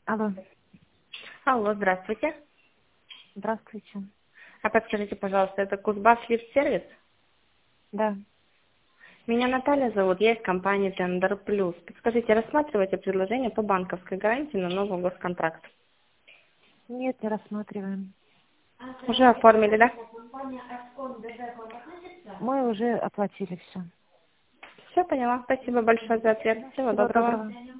Алло, Алло, здравствуйте. здравствуйте. А подскажите, пожалуйста, это Кузбасс Лифт-сервис? Да. Меня Наталья зовут, я из компании Tender Plus. Подскажите, рассматриваете предложение по банковской гарантии на новый госконтракт? Нет, не рассматриваем. Уже оформили, да? Мы уже оплатили все. Все поняла. Спасибо большое за ответ. Всего Всего доброго. доброго.